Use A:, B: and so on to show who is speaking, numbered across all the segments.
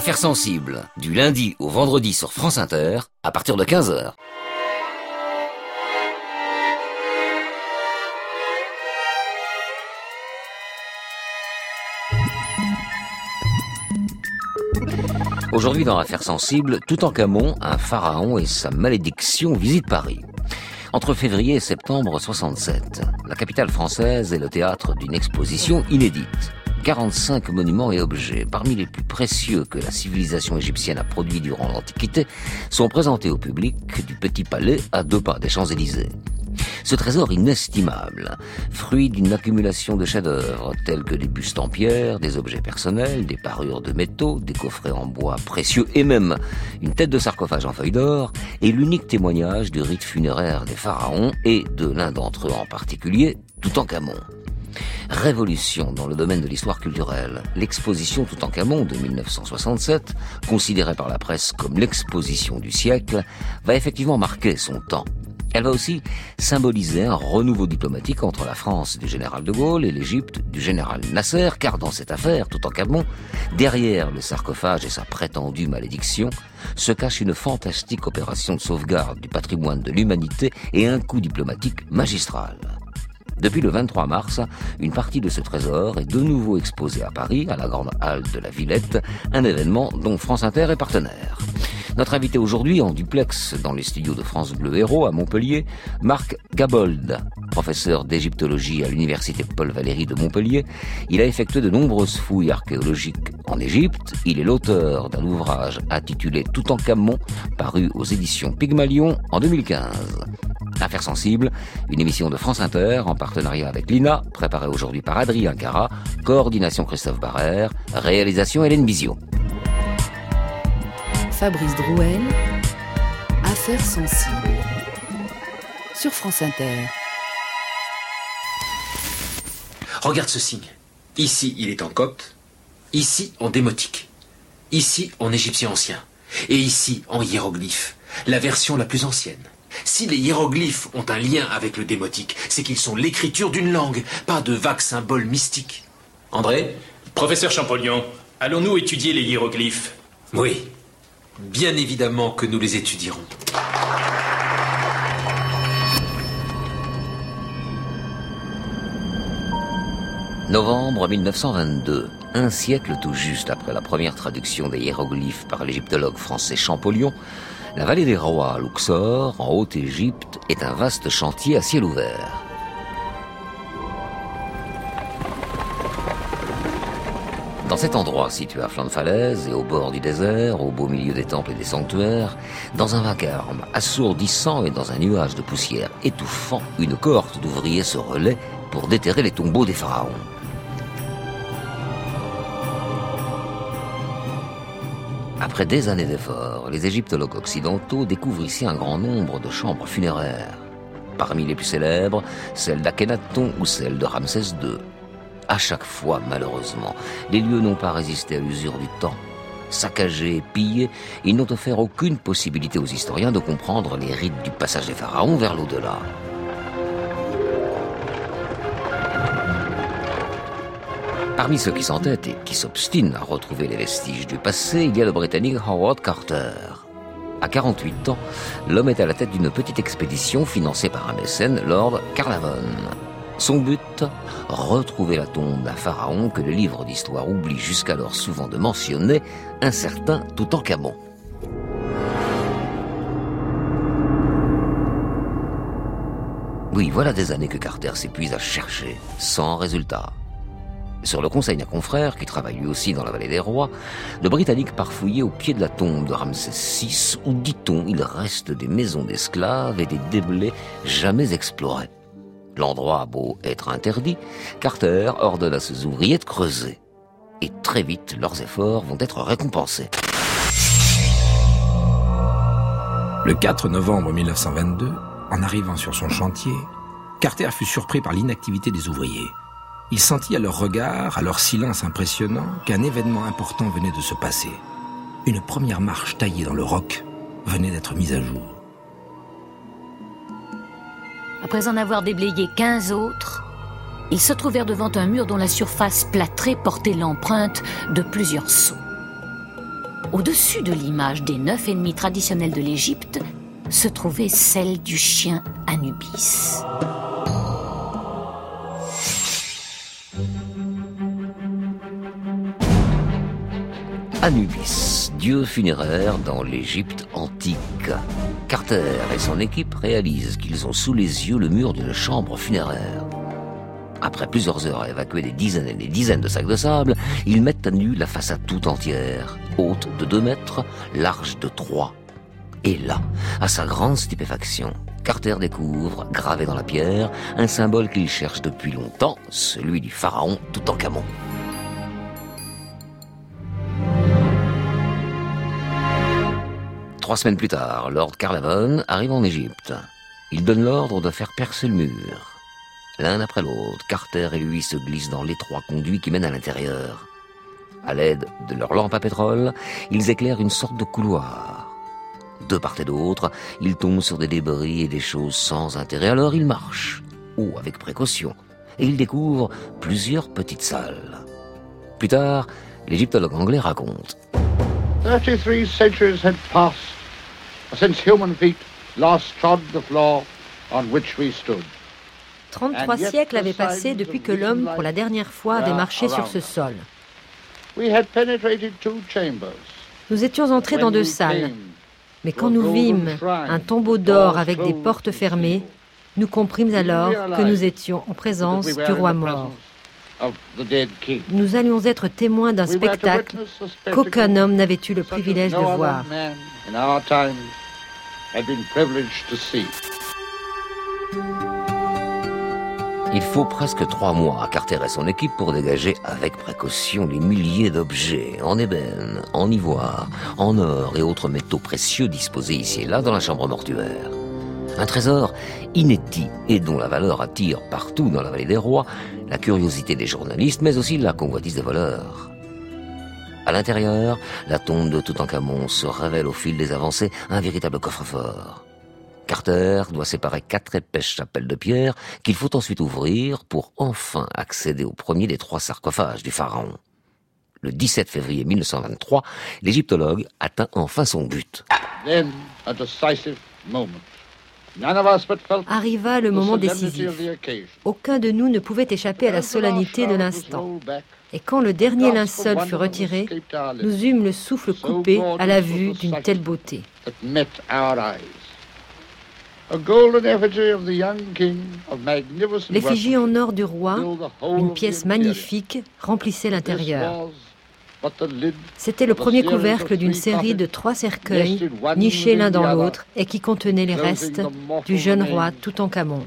A: Affaires sensibles, du lundi au vendredi sur France Inter, à partir de 15h. Aujourd'hui dans Affaires sensibles, Toutankhamon, un pharaon et sa malédiction visitent Paris. Entre février et septembre 67, la capitale française est le théâtre d'une exposition inédite. 45 monuments et objets, parmi les plus précieux que la civilisation égyptienne a produits durant l'Antiquité, sont présentés au public du Petit Palais à 2 pas des Champs-Élysées. Ce trésor inestimable, fruit d'une accumulation de chefs-d'œuvre tels que des bustes en pierre, des objets personnels, des parures de métaux, des coffrets en bois précieux et même une tête de sarcophage en feuilles d'or, est l'unique témoignage du rite funéraire des pharaons et de l'un d'entre eux en particulier, Toutankhamon. Révolution dans le domaine de l'histoire culturelle. L'exposition Toutankhamon de 1967, considérée par la presse comme l'exposition du siècle, va effectivement marquer son temps. Elle va aussi symboliser un renouveau diplomatique entre la France du général de Gaulle et l'Égypte du général Nasser, car dans cette affaire, Toutankhamon, derrière le sarcophage et sa prétendue malédiction, se cache une fantastique opération de sauvegarde du patrimoine de l'humanité et un coup diplomatique magistral. Depuis le 23 mars, une partie de ce trésor est de nouveau exposée à Paris, à la Grande Halle de la Villette, un événement dont France Inter est partenaire. Notre invité aujourd'hui, en duplex dans les studios de France Bleu Héros à Montpellier, Marc Gabold, professeur d'égyptologie à l'université Paul Valéry de Montpellier. Il a effectué de nombreuses fouilles archéologiques en Égypte. Il est l'auteur d'un ouvrage intitulé Toutankhamon, paru aux éditions Pygmalion en 2015. Affaires sensibles, une émission de France Inter en partenariat avec l'INA, préparée aujourd'hui par Adrien Cara, coordination Christophe Barrère, réalisation Hélène Bizio.
B: Fabrice Drouel, Affaires sensibles, sur France Inter.
C: Regarde ce signe. Ici, il est en copte. Ici, en démotique. Ici, en égyptien ancien. Et ici, en hiéroglyphe. La version la plus ancienne. Si les hiéroglyphes ont un lien avec le démotique, c'est qu'ils sont l'écriture d'une langue, pas de vagues symboles mystiques. André ?
D: Professeur Champollion, allons-nous étudier les hiéroglyphes ?
C: Oui. Bien évidemment que nous les étudierons.
A: Novembre 1922, un siècle tout juste après la première traduction des hiéroglyphes par l'égyptologue français Champollion, la vallée des rois à Luxor, en Haute-Égypte, est un vaste chantier à ciel ouvert. Dans cet endroit, situé à flanc de falaise et au bord du désert, au beau milieu des temples et des sanctuaires, dans un vacarme assourdissant et dans un nuage de poussière étouffant, une cohorte d'ouvriers se relaie pour déterrer les tombeaux des pharaons. Après des années d'efforts, les égyptologues occidentaux découvrent ici un grand nombre de chambres funéraires. Parmi les plus célèbres, celle d'Akhenaton ou celle de Ramsès II. À chaque fois, malheureusement, les lieux n'ont pas résisté à l'usure du temps. Saccagés et pillés, ils n'ont offert aucune possibilité aux historiens de comprendre les rites du passage des pharaons vers l'au-delà. Parmi ceux qui s'entêtent et qui s'obstinent à retrouver les vestiges du passé, il y a le Britannique Howard Carter. À 48 ans, l'homme est à la tête d'une petite expédition financée par un mécène, Lord Carnarvon. Son but, retrouver la tombe d'un pharaon que le livre d'histoire oublie jusqu'alors souvent de mentionner, un certain Toutankhamon. Oui, voilà des années que Carter s'épuise à chercher, sans résultat. Sur le conseil d'un confrère, qui travaille lui aussi dans la vallée des rois, le Britannique part fouiller au pied de la tombe de Ramsès VI, où, dit-on, il reste des maisons d'esclaves et des déblais jamais explorés. L'endroit a beau être interdit, Carter ordonne à ses ouvriers de creuser. Et très vite, leurs efforts vont être récompensés.
E: Le 4 novembre 1922, en arrivant sur son chantier, Carter fut surpris par l'inactivité des ouvriers. Il sentit à leur regard, à leur silence impressionnant, qu'un événement important venait de se passer. Une première marche taillée dans le roc venait d'être mise à jour.
F: Après en avoir déblayé 15 autres, ils se trouvèrent devant un mur dont la surface plâtrée portait l'empreinte de plusieurs sauts. Au-dessus de l'image des 9 ennemis traditionnels de l'Égypte se trouvait celle du chien Anubis.
A: Anubis, dieu funéraire dans l'Égypte antique. Carter et son équipe réalisent qu'ils ont sous les yeux le mur d'une chambre funéraire. Après plusieurs heures à évacuer des dizaines et des dizaines de sacs de sable, ils mettent à nu la façade tout entière, haute de 2 mètres, large de 3. Et là, à sa grande stupéfaction, Carter découvre, gravé dans la pierre, un symbole qu'il cherche depuis longtemps, celui du pharaon Toutankhamon. Trois semaines plus tard, Lord Carnarvon arrive en Égypte. Il donne l'ordre de faire percer le mur. L'un après l'autre, Carter et lui se glissent dans l'étroit conduit qui mène à l'intérieur. À l'aide de leurs lampes à pétrole, ils éclairent une sorte de couloir. De part et d'autre, ils tombent sur des débris et des choses sans intérêt. Alors ils marchent, ou avec précaution, et ils découvrent plusieurs petites salles. Plus tard, l'égyptologue anglais raconte.
G: 33 centuries had passed since human feet last trod the floor on which we stood.
H: 33 siècles avaient passé depuis que l'homme, pour la dernière fois, avait marché sur ce sol. Nous étions entrés dans 2 salles, mais quand nous vîmes un tombeau d'or avec des portes fermées, nous comprîmes alors que nous étions en présence du roi mort. Nous allions être témoins d'un spectacle qu'aucun homme n'avait eu le privilège de voir.
A: Il faut presque 3 mois à Carter et son équipe pour dégager avec précaution les milliers d'objets en ébène, en ivoire, en or et autres métaux précieux disposés ici et là dans la chambre mortuaire. Un trésor inédit et dont la valeur attire partout dans la vallée des rois la curiosité des journalistes, mais aussi la convoitise des voleurs. À l'intérieur, la tombe de Toutankhamon se révèle au fil des avancées un véritable coffre-fort. Carter doit séparer 4 épaisses chapelles de pierre qu'il faut ensuite ouvrir pour enfin accéder au premier des 3 sarcophages du pharaon. Le 17 février 1923, l'égyptologue atteint enfin son but.
G: Then, a decisive moment.
H: Arriva le moment décisif. Aucun de nous ne pouvait échapper à la solennité de l'instant. Et quand le dernier linceul fut retiré, nous eûmes le souffle coupé à la vue d'une telle beauté. L'effigie en or du roi, une pièce magnifique, remplissait l'intérieur. C'était le premier couvercle d'une série de 3 cercueils, nichés l'un dans l'autre, et qui contenaient les restes du jeune roi Toutankhamon.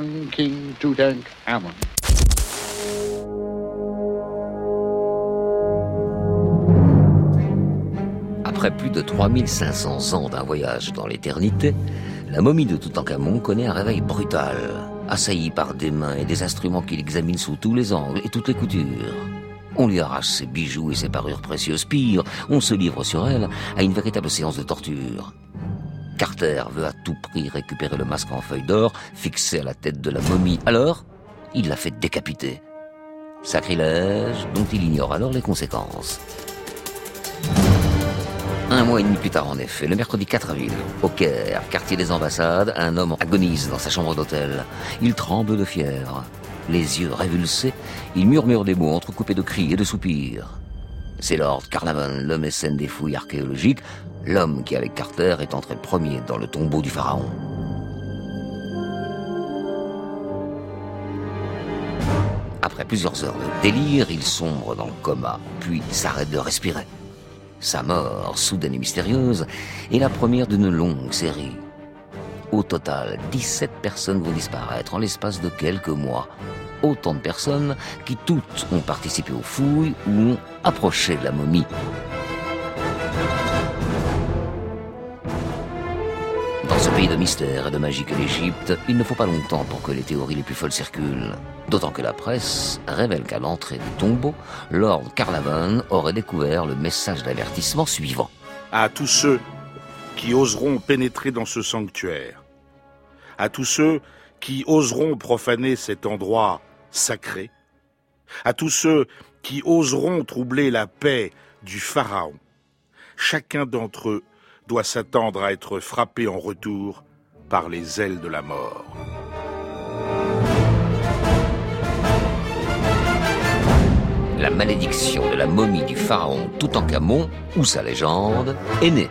A: Après plus de 3500 ans d'un voyage dans l'éternité, la momie de Toutankhamon connaît un réveil brutal, assaillie par des mains et des instruments qu'il examine sous tous les angles et toutes les coutures. On lui arrache ses bijoux et ses parures précieuses. Pire, on se livre sur elle à une véritable séance de torture. Carter veut à tout prix récupérer le masque en feuille d'or fixé à la tête de la momie. Alors, il la fait décapiter. Sacrilège dont il ignore alors les conséquences. 1 mois et demi plus tard, en effet, le mercredi 4 avril, au Caire, quartier des ambassades, un homme agonise dans sa chambre d'hôtel. Il tremble de fièvre. Les yeux révulsés, il murmure des mots entrecoupés de cris et de soupirs. C'est Lord Carnarvon, le mécène des fouilles archéologiques, l'homme qui, avec Carter, est entré le premier dans le tombeau du pharaon. Après plusieurs heures de délire, il sombre dans le coma, puis s'arrête de respirer. Sa mort, soudaine et mystérieuse, est la première d'une longue série. Au total, 17 personnes vont disparaître en l'espace de quelques mois. Autant de personnes qui toutes ont participé aux fouilles ou ont approché de la momie. Dans ce pays de mystère et de magie que l'Égypte, il ne faut pas longtemps pour que les théories les plus folles circulent. D'autant que la presse révèle qu'à l'entrée du tombeau, Lord Carnarvon aurait découvert le message d'avertissement suivant.
I: À tous ceux qui oseront pénétrer dans ce sanctuaire, à tous ceux qui oseront profaner cet endroit sacré, à tous ceux qui oseront troubler la paix du Pharaon, chacun d'entre eux doit s'attendre à être frappé en retour par les ailes de la mort.
A: La malédiction de la momie du pharaon Toutankhamon, ou sa légende, est née.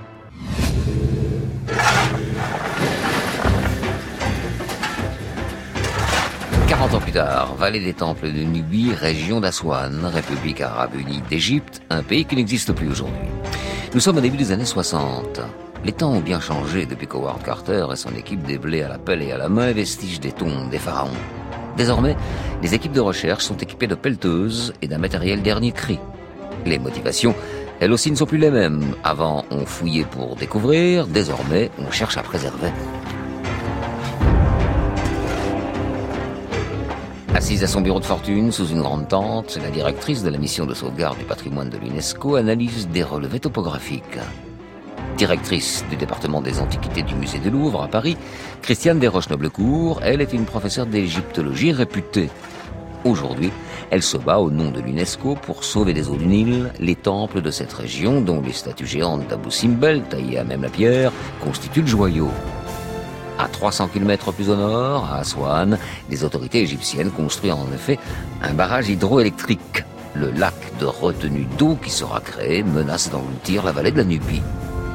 A: Ans plus tard, vallée des temples de Nubie, région d'Aswan, République arabe unie d'Égypte, un pays qui n'existe plus aujourd'hui. Nous sommes au début des années 60. Les temps ont bien changé depuis qu'Howard Carter et son équipe déblaient à la pelle et à la main vestiges des tombes des pharaons. Désormais, les équipes de recherche sont équipées de pelleteuses et d'un matériel dernier cri. Les motivations, elles aussi, ne sont plus les mêmes. Avant, on fouillait pour découvrir, désormais, on cherche à préserver. Assise à son bureau de fortune, sous une grande tente, la directrice de la mission de sauvegarde du patrimoine de l'UNESCO analyse des relevés topographiques. Directrice du département des antiquités du musée du Louvre à Paris, Christiane Desroches-Noblecourt, elle est une professeure d'égyptologie réputée. Aujourd'hui, elle se bat au nom de l'UNESCO pour sauver des eaux du Nil les temples de cette région dont les statues géantes d'Abou Simbel, taillées à même la pierre, constituent le joyau. À 300 km plus au nord, à Aswan, les autorités égyptiennes construisent en effet un barrage hydroélectrique. Le lac de retenue d'eau qui sera créé menace d'engloutir la vallée de la Nubie.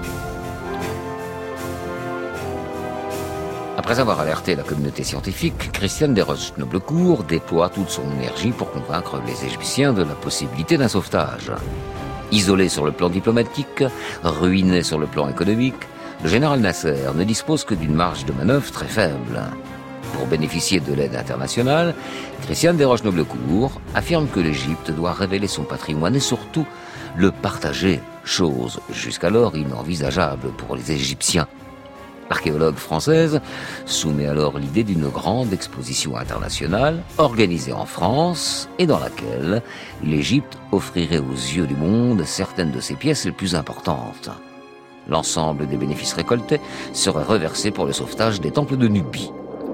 A: Après avoir alerté la communauté scientifique, Christiane Desroches-Noblecourt déploie toute son énergie pour convaincre les Égyptiens de la possibilité d'un sauvetage. Isolé sur le plan diplomatique, ruiné sur le plan économique, le général Nasser ne dispose que d'une marge de manœuvre très faible. Pour bénéficier de l'aide internationale, Christiane Desroches-Noblecourt affirme que l'Égypte doit révéler son patrimoine et surtout le partager, chose jusqu'alors inenvisageable pour les Égyptiens. L'archéologue française soumet alors l'idée d'une grande exposition internationale organisée en France et dans laquelle l'Égypte offrirait aux yeux du monde certaines de ses pièces les plus importantes. L'ensemble des bénéfices récoltés serait reversé pour le sauvetage des temples de Nubie.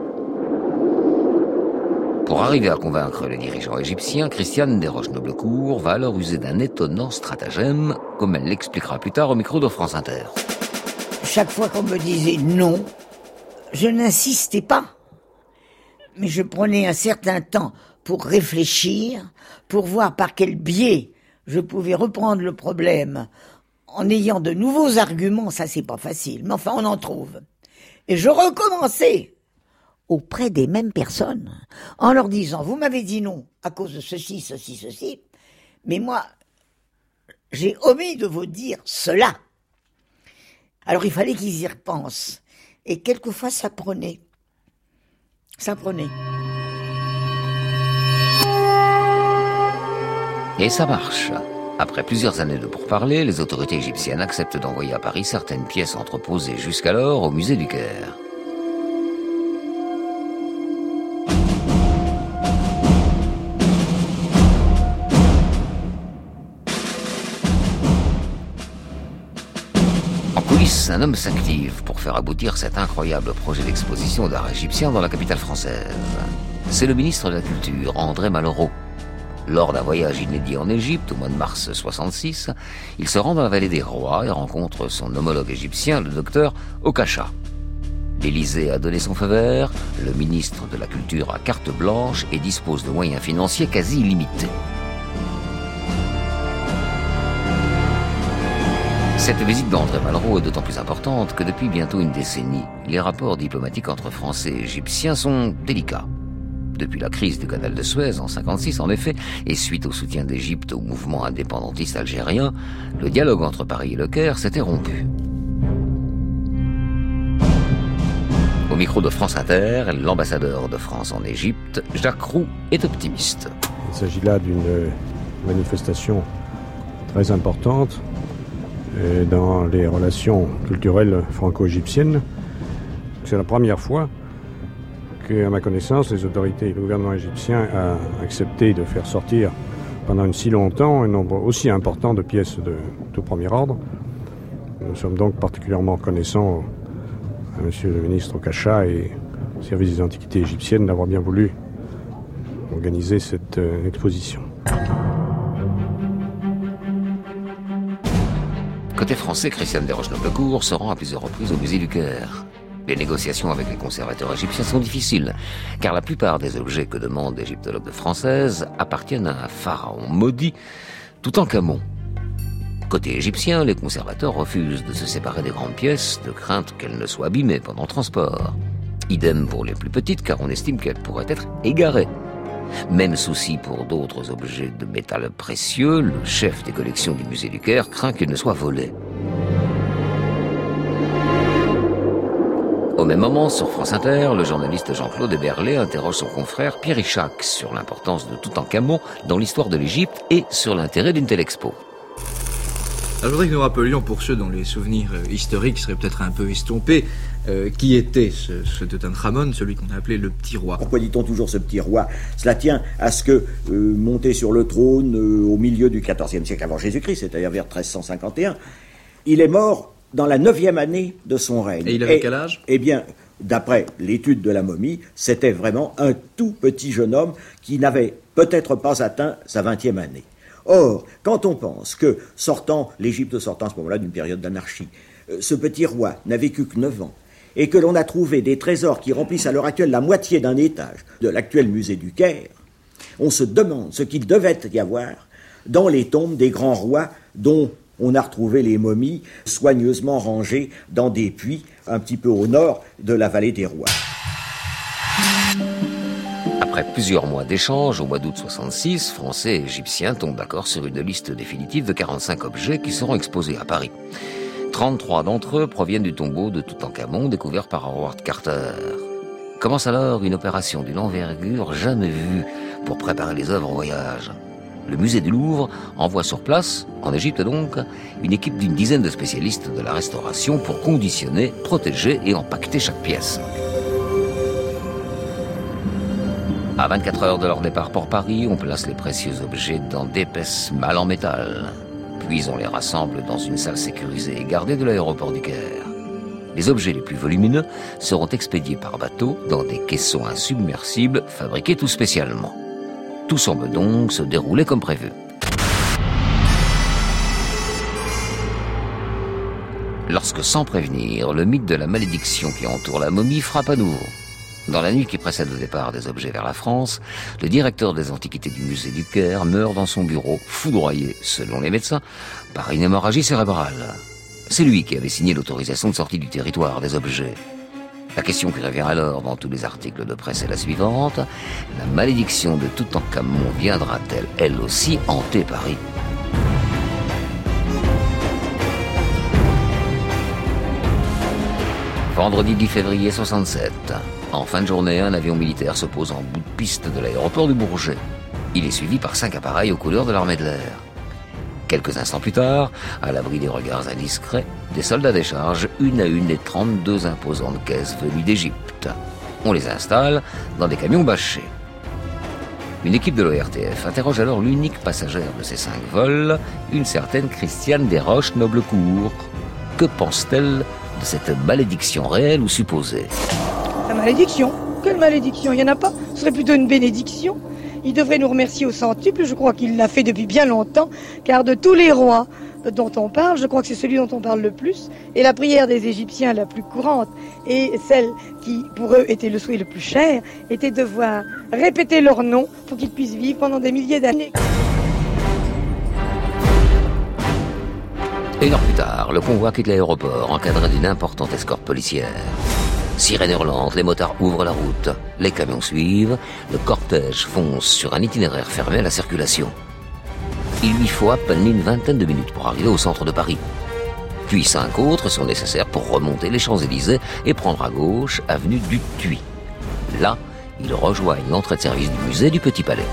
A: Pour arriver à convaincre les dirigeants égyptiens, Christiane Desroches-Noblecourt va alors user d'un étonnant stratagème, comme elle l'expliquera plus tard au micro de France Inter.
J: Chaque fois qu'on me disait non, je n'insistais pas. Mais je prenais un certain temps pour réfléchir, pour voir par quel biais je pouvais reprendre le problème en ayant de nouveaux arguments. Ça, c'est pas facile, mais enfin, on en trouve. Et je recommençais auprès des mêmes personnes, en leur disant, vous m'avez dit non à cause de ceci, ceci, ceci, mais moi, j'ai omis de vous dire cela. Alors il fallait qu'ils y repensent. Et quelquefois, ça prenait. Ça prenait.
A: Et ça marche. Après plusieurs années de pourparlers, les autorités égyptiennes acceptent d'envoyer à Paris certaines pièces entreposées jusqu'alors au musée du Caire. En coulisses, un homme s'active pour faire aboutir cet incroyable projet d'exposition d'art égyptien dans la capitale française. C'est le ministre de la Culture, André Malraux. Lors d'un voyage inédit en Égypte, au mois de mars 1966, il se rend dans la vallée des Rois et rencontre son homologue égyptien, le docteur Okacha. L'Élysée a donné son feu vert, le ministre de la Culture a carte blanche et dispose de moyens financiers quasi illimités. Cette visite d'André Malraux est d'autant plus importante que depuis bientôt une décennie, les rapports diplomatiques entre Français et Égyptiens sont délicats. Depuis la crise du canal de Suez en 1956, en effet, et suite au soutien d'Égypte au mouvement indépendantiste algérien, le dialogue entre Paris et le Caire s'était rompu. Au micro de France Inter, l'ambassadeur de France en Égypte, Jacques Roux, est optimiste.
K: Il s'agit là d'une manifestation très importante dans les relations culturelles franco-égyptiennes. C'est la première fois qu'à ma connaissance, les autorités et le gouvernement égyptien a accepté de faire sortir pendant si longtemps un nombre aussi important de pièces de tout premier ordre. Nous sommes donc particulièrement reconnaissants à monsieur le ministre Okacha et au service des antiquités égyptiennes d'avoir bien voulu organiser cette exposition.
A: Côté français, Christiane Desroches-Noblecourt se rend à plusieurs reprises au musée du Caire. Les négociations avec les conservateurs égyptiens sont difficiles, car la plupart des objets que demandent l'égyptologue française appartiennent à un pharaon maudit, Toutankhamon. Côté égyptien, les conservateurs refusent de se séparer des grandes pièces, de crainte qu'elles ne soient abîmées pendant le transport. Idem pour les plus petites, car on estime qu'elles pourraient être égarées. Même souci pour d'autres objets de métal précieux, le chef des collections du musée du Caire craint qu'ils ne soient volés. Au même moment, sur France Inter, le journaliste Jean-Claude Eberlé interroge son confrère Pierre Ichac sur l'importance de Toutankhamon dans l'histoire de l'Égypte et sur l'intérêt d'une telle expo.
L: Alors, je voudrais que nous rappelions, pour ceux dont les souvenirs historiques seraient peut-être un peu estompés, qui était ce Toutankhamon, celui qu'on a appelé le Petit Roi.
M: Pourquoi dit-on toujours ce Petit Roi? Cela tient à ce que, monté sur le trône au milieu du XIVe siècle avant Jésus-Christ, c'est-à-dire vers 1351, il est mort dans la 9e année de son règne.
L: Et il avait quel âge?
M: Eh bien, d'après l'étude de la momie, c'était vraiment un tout petit jeune homme qui n'avait peut-être pas atteint sa 20e année. Or, quand on pense que, l'Égypte sortant à ce moment-là d'une période d'anarchie, ce petit roi n'a vécu que 9 ans, et que l'on a trouvé des trésors qui remplissent à l'heure actuelle la moitié d'un étage de l'actuel musée du Caire, on se demande ce qu'il devait y avoir dans les tombes des grands rois dont on a retrouvé les momies soigneusement rangées dans des puits un petit peu au nord de la vallée des rois.
A: Après plusieurs mois d'échanges, au mois d'août 66, Français et Égyptiens tombent d'accord sur une liste définitive de 45 objets qui seront exposés à Paris. 33 d'entre eux proviennent du tombeau de Toutankhamon découvert par Howard Carter. Commence alors une opération d'une envergure jamais vue pour préparer les œuvres au voyage. Le musée du Louvre envoie sur place, en Égypte donc, une équipe d'une dizaine de spécialistes de la restauration pour conditionner, protéger et empaqueter chaque pièce. À 24 heures de leur départ pour Paris, on place les précieux objets dans d'épaisses malles en métal. Puis on les rassemble dans une salle sécurisée et gardée de l'aéroport du Caire. Les objets les plus volumineux seront expédiés par bateau dans des caissons insubmersibles fabriqués tout spécialement. Tout semble donc se dérouler comme prévu. Lorsque, sans prévenir, le mythe de la malédiction qui entoure la momie frappe à nouveau. Dans la nuit qui précède le départ des objets vers la France, le directeur des antiquités du musée du Caire meurt dans son bureau, foudroyé, selon les médecins, par une hémorragie cérébrale. C'est lui qui avait signé l'autorisation de sortie du territoire des objets. La question qui revient alors dans tous les articles de presse est la suivante: la malédiction de Toutankhamon viendra-t-elle, elle aussi, hanter Paris? Vendredi 10 février 67. En fin de journée, un avion militaire se pose en bout de piste de l'aéroport du Bourget. Il est suivi par 5 appareils aux couleurs de l'armée de l'air. Quelques instants plus tard, à l'abri des regards indiscrets, des soldats déchargent une à une les 32 imposantes caisses venues d'Égypte. On les installe dans des camions bâchés. Une équipe de l'ORTF interroge alors l'unique passagère de ces 5 vols, une certaine Christiane Desroches-Noblecourt. Que pense-t-elle de cette malédiction réelle ou supposée?
N: La malédiction? Quelle malédiction? Il n'y en a pas. Ce serait plutôt une bénédiction. Il devrait nous remercier au centuple. Je crois qu'il l'a fait depuis bien longtemps, car de tous les rois dont on parle, je crois que c'est celui dont on parle le plus. Et la prière des Égyptiens la plus courante, et celle qui, pour eux, était le souhait le plus cher, était de voir répéter leur nom pour qu'ils puissent vivre pendant des milliers d'années.
A: Une heure plus tard, le convoi quitte l'aéroport, encadré d'une importante escorte policière. Sirène hurlante, les motards ouvrent la route. Les camions suivent, le cortège fonce sur un itinéraire fermé à la circulation. Il lui faut à peine une vingtaine de minutes pour arriver au centre de Paris. Puis 5 autres sont nécessaires pour remonter les Champs-Élysées et prendre à gauche avenue du Thuy. Là, ils rejoignent l'entrée de service du musée du Petit Palais.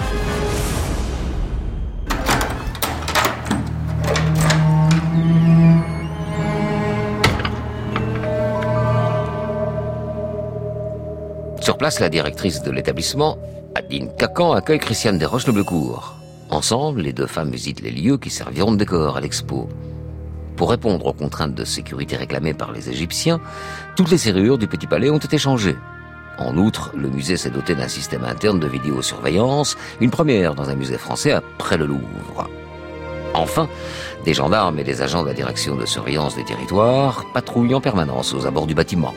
A: Sur place, la directrice de l'établissement, Adeline Cacan, accueille Christiane Desroches-Noblecourt. Ensemble, les 2 femmes visitent les lieux qui serviront de décor à l'expo. Pour répondre aux contraintes de sécurité réclamées par les Égyptiens, toutes les serrures du Petit Palais ont été changées. En outre, le musée s'est doté d'un système interne de vidéosurveillance, une première dans un musée français après le Louvre. Enfin, des gendarmes et des agents de la direction de surveillance des territoires patrouillent en permanence aux abords du bâtiment.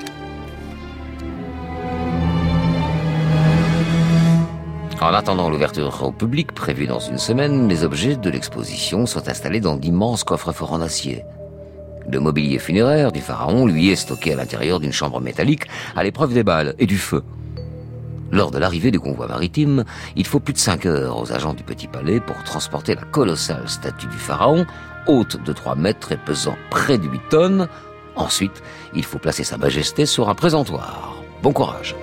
A: En attendant l'ouverture au public, prévue dans une semaine, les objets de l'exposition sont installés dans d'immenses coffres-forts en acier. Le mobilier funéraire du pharaon, lui, est stocké à l'intérieur d'une chambre métallique à l'épreuve des balles et du feu. Lors de l'arrivée du convoi maritime, il faut plus de 5 heures aux agents du Petit Palais pour transporter la colossale statue du pharaon, haute de 3 mètres et pesant près de 8 tonnes. Ensuite, il faut placer sa majesté sur un présentoir. Bon courage.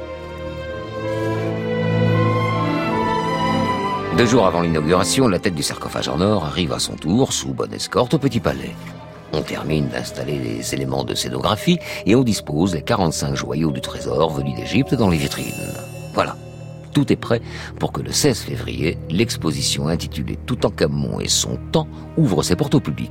A: 2 jours avant l'inauguration, la tête du sarcophage en or arrive à son tour, sous bonne escorte, au Petit Palais. On termine d'installer les éléments de scénographie et on dispose les 45 joyaux du trésor venus d'Égypte dans les vitrines. Voilà, tout est prêt pour que le 16 février, l'exposition intitulée Toutankhamon et son temps ouvre ses portes au public.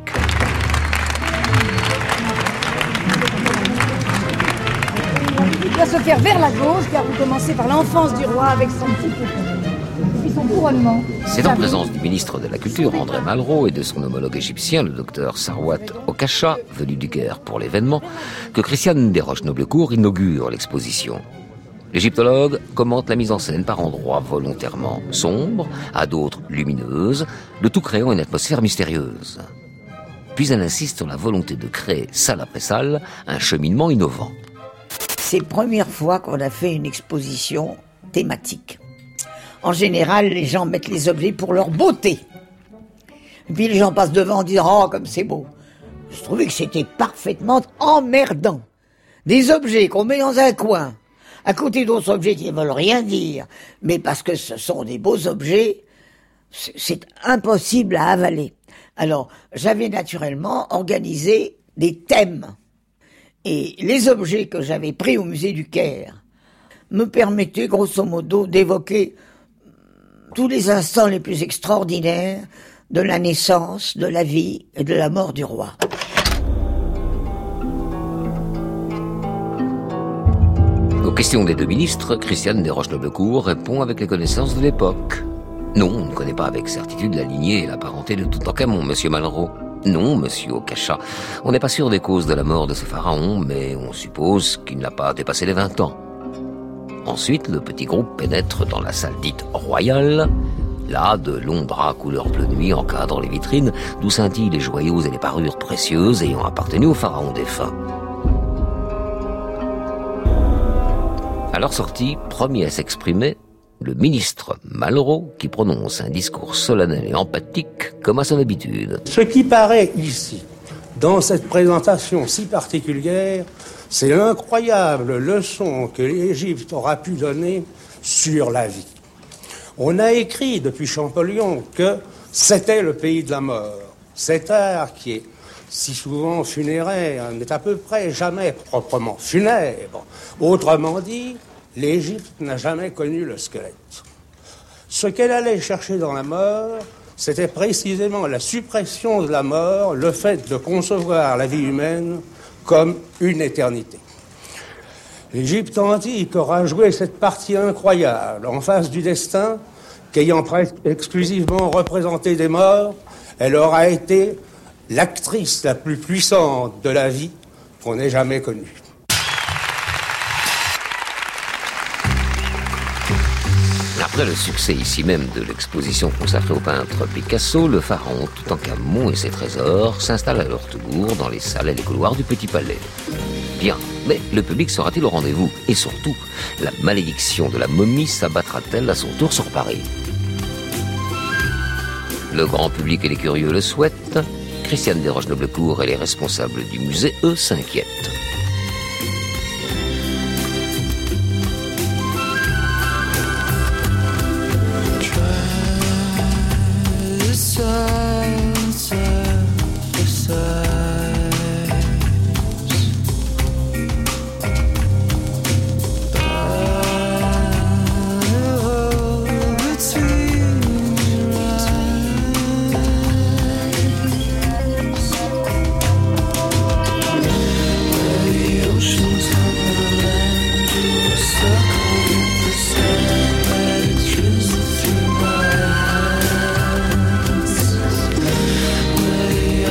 N: Il doit se faire vers la gauche, car vous commencez par l'enfance du roi avec son petit et puis son couronnement.
A: C'est en présence du ministre de la Culture, André Malraux, et de son homologue égyptien, le docteur Sarwat Okasha, venu du Caire pour l'événement, que Christiane Desroches-Noblecourt inaugure l'exposition. L'égyptologue commente la mise en scène par endroits volontairement sombres, à d'autres lumineuses, le tout créant une atmosphère mystérieuse. Puis elle insiste sur la volonté de créer, salle après salle, un cheminement innovant.
J: C'est la première fois qu'on a fait une exposition thématique. En général, les gens mettent les objets pour leur beauté. Et puis les gens passent devant en disant « Oh, comme c'est beau !» Je trouvais que c'était parfaitement emmerdant. Des objets qu'on met dans un coin, à côté d'autres objets qui ne veulent rien dire, mais parce que ce sont des beaux objets, c'est impossible à avaler. Alors, j'avais naturellement organisé des thèmes. Et les objets que j'avais pris au musée du Caire me permettaient, grosso modo, d'évoquer tous les instants les plus extraordinaires de la naissance, de la vie et de la mort du roi.
A: Aux questions des 2 ministres, Christiane Desroches-Noblecourt répond avec les connaissances de l'époque. Non, on ne connaît pas avec certitude la lignée et la parenté de Toutankhamon, monsieur Malraux. Non, monsieur Okasha, on n'est pas sûr des causes de la mort de ce pharaon, mais on suppose qu'il n'a pas dépassé les 20 ans. Ensuite, le petit groupe pénètre dans la salle dite royale. Là, de longs draps couleur bleu nuit encadrent les vitrines, d'où scintillent les joyaux et les parures précieuses ayant appartenu au pharaon défunt. À leur sortie, premier à s'exprimer, le ministre Malraux, qui prononce un discours solennel et emphatique comme à son habitude.
O: Ce qui paraît ici, dans cette présentation si particulière, c'est l'incroyable leçon que l'Égypte aura pu donner sur la vie. On a écrit depuis Champollion que c'était le pays de la mort. Cet art qui est si souvent funéraire n'est à peu près jamais proprement funèbre. Autrement dit, l'Égypte n'a jamais connu le squelette. Ce qu'elle allait chercher dans la mort, c'était précisément la suppression de la mort, le fait de concevoir la vie humaine comme une éternité. L'Égypte antique aura joué cette partie incroyable en face du destin qu'ayant presque exclusivement représenté des morts, elle aura été l'actrice la plus puissante de la vie qu'on ait jamais connue.
A: Après le succès ici même de l'exposition consacrée au peintre Picasso, le pharaon Toutankhamon et ses trésors s'installent à leur tour dans les salles et les couloirs du Petit Palais. Bien, mais le public sera-t-il au rendez-vous? Et surtout, la malédiction de la momie s'abattra-t-elle à son tour sur Paris? Le grand public et les curieux le souhaitent. Christiane Desroches-Noblecourt et les responsables du musée, eux, s'inquiètent.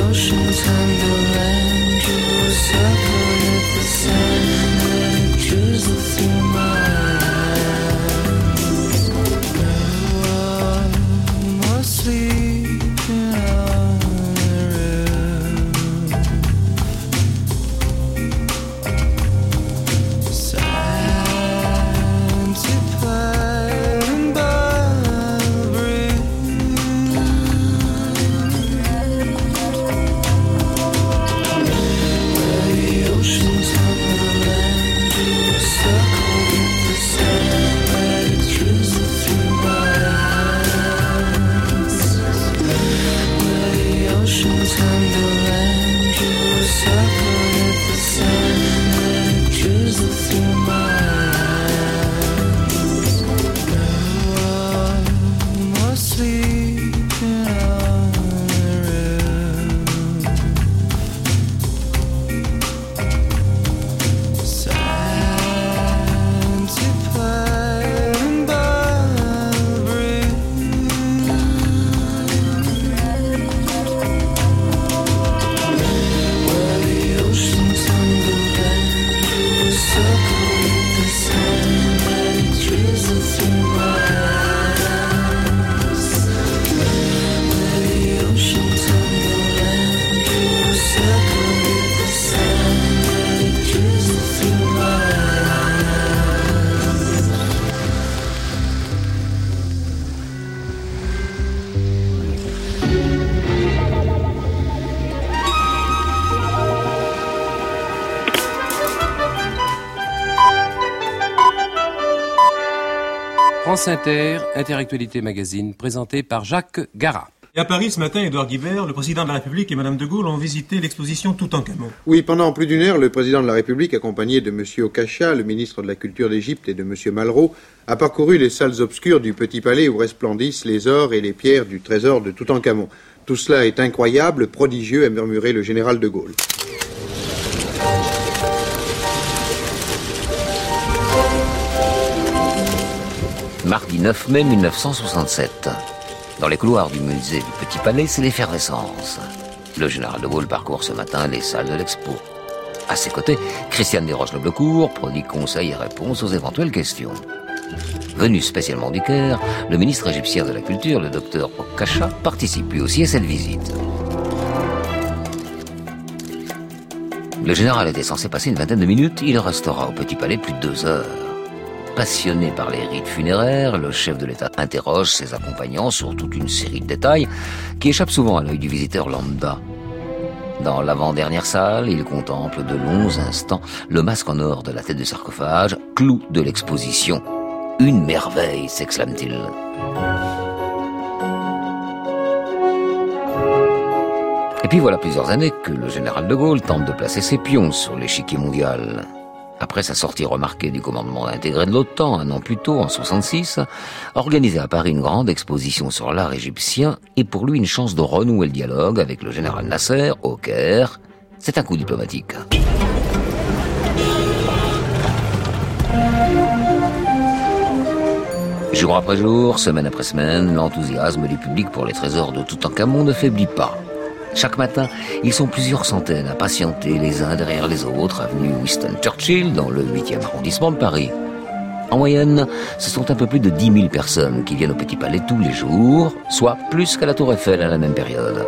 P: France Inter, Interactualité Magazine, présenté par Jacques Garat.
Q: Et à Paris, ce matin, Édouard Guibert, le président de la République et Madame de Gaulle ont visité l'exposition Toutankhamon.
R: Oui, pendant plus d'une heure, le président de la République, accompagné de M. Okacha, le ministre de la Culture d'Égypte, et de M. Malraux, a parcouru les salles obscures du Petit Palais où resplendissent les ors et les pierres du trésor de Toutankhamon. Tout cela est incroyable, prodigieux, a murmuré le général de Gaulle.
A: Mardi 9 mai 1967. Dans les couloirs du musée du Petit Palais, c'est l'effervescence. Le général de Gaulle parcourt ce matin les salles de l'expo. À ses côtés, Christiane Desroches-Leblecourt prodigue conseils et réponses aux éventuelles questions. Venu spécialement du Caire, le ministre égyptien de la Culture, le docteur Okacha, participe lui aussi à cette visite. Le général était censé passer une vingtaine de minutes, il restera au Petit Palais plus de 2 heures. Passionné par les rites funéraires, le chef de l'État interroge ses accompagnants sur toute une série de détails qui échappent souvent à l'œil du visiteur lambda. Dans l'avant-dernière salle, il contemple de longs instants le masque en or de la tête du sarcophage, clou de l'exposition. « Une merveille !» s'exclame-t-il. Et puis voilà plusieurs années que le général de Gaulle tente de placer ses pions sur l'échiquier mondial. Après sa sortie remarquée du commandement intégré de l'OTAN, un an plus tôt, en 1966, organisé à Paris une grande exposition sur l'art égyptien et pour lui une chance de renouer le dialogue avec le général Nasser au Caire. C'est un coup diplomatique. Jour après jour, semaine après semaine, l'enthousiasme du public pour les trésors de Toutankhamon ne faiblit pas. Chaque matin, ils sont plusieurs centaines à patienter les uns derrière les autres, avenue Winston Churchill, dans le 8e arrondissement de Paris. En moyenne, ce sont un peu plus de 10 000 personnes qui viennent au Petit Palais tous les jours, soit plus qu'à la Tour Eiffel à la même période.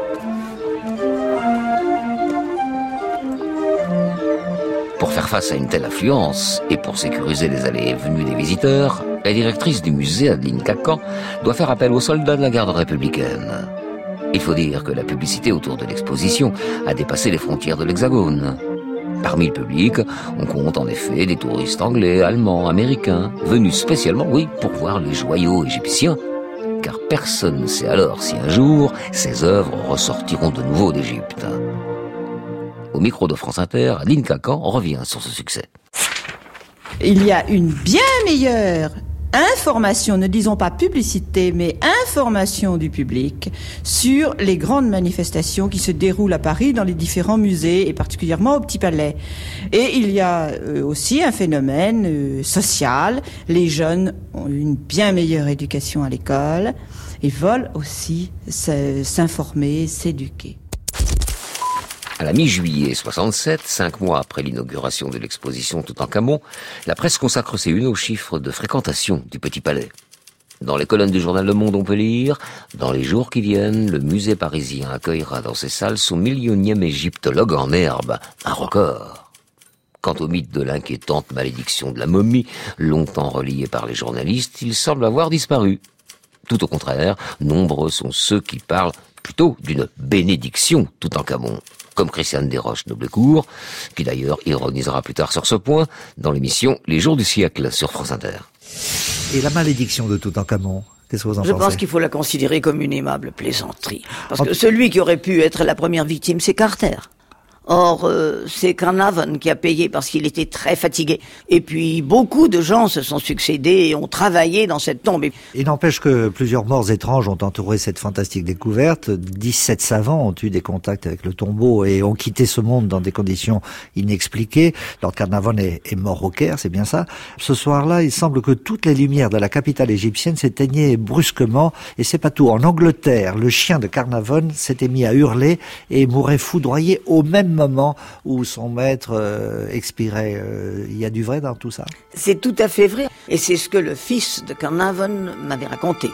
A: Pour faire face à une telle affluence, et pour sécuriser les allées et venues des visiteurs, la directrice du musée, Adeline Cacan, doit faire appel aux soldats de la garde républicaine. Il faut dire que la publicité autour de l'exposition a dépassé les frontières de l'Hexagone. Parmi le public, on compte en effet des touristes anglais, allemands, américains, venus spécialement, pour voir les joyaux égyptiens. Car personne ne sait alors si un jour, ces œuvres ressortiront de nouveau d'Égypte. Au micro de France Inter, Adeline Cacan revient sur ce succès.
S: Il y a une bien meilleure information, ne disons pas publicité, mais information du public sur les grandes manifestations qui se déroulent à Paris dans les différents musées et particulièrement au Petit Palais. Et il y a aussi un phénomène social. Les jeunes ont une bien meilleure éducation à l'école et veulent aussi s'informer, s'éduquer.
A: À la mi-juillet 67, 5 mois après l'inauguration de l'exposition Toutankhamon, la presse consacre ses unes aux chiffres de fréquentation du Petit Palais. Dans les colonnes du journal Le Monde, on peut lire « Dans les jours qui viennent, le musée parisien accueillera dans ses salles son millionième égyptologue en herbe, un record ». Quant au mythe de l'inquiétante malédiction de la momie, longtemps relayé par les journalistes, il semble avoir disparu. Tout au contraire, nombreux sont ceux qui parlent plutôt d'une bénédiction Toutankhamon, comme Christiane Desroches-Noblecourt, qui d'ailleurs ironisera plus tard sur ce point dans l'émission Les Jours du siècle sur France Inter.
T: Et la malédiction de Toutankhamon, qu'est-ce que vous en pensez ?
J: Je pense qu'il faut la considérer comme une aimable plaisanterie. Parce que celui qui aurait pu être la première victime, c'est Carter. Or, c'est Carnarvon qui a payé parce qu'il était très fatigué. Et puis, beaucoup de gens se sont succédés et ont travaillé dans cette tombe.
T: Il n'empêche que plusieurs morts étranges ont entouré cette fantastique découverte. 17 savants ont eu des contacts avec le tombeau et ont quitté ce monde dans des conditions inexpliquées. Lord Carnarvon est mort au Caire, c'est bien ça. Ce soir-là, il semble que toutes les lumières de la capitale égyptienne s'éteignaient brusquement. Et c'est pas tout. En Angleterre, le chien de Carnarvon s'était mis à hurler et mourait foudroyé au même moment où son maître expirait. Il y a du vrai dans tout ça ?
J: C'est tout à fait vrai. Et c'est ce que le fils de Carnarvon m'avait raconté.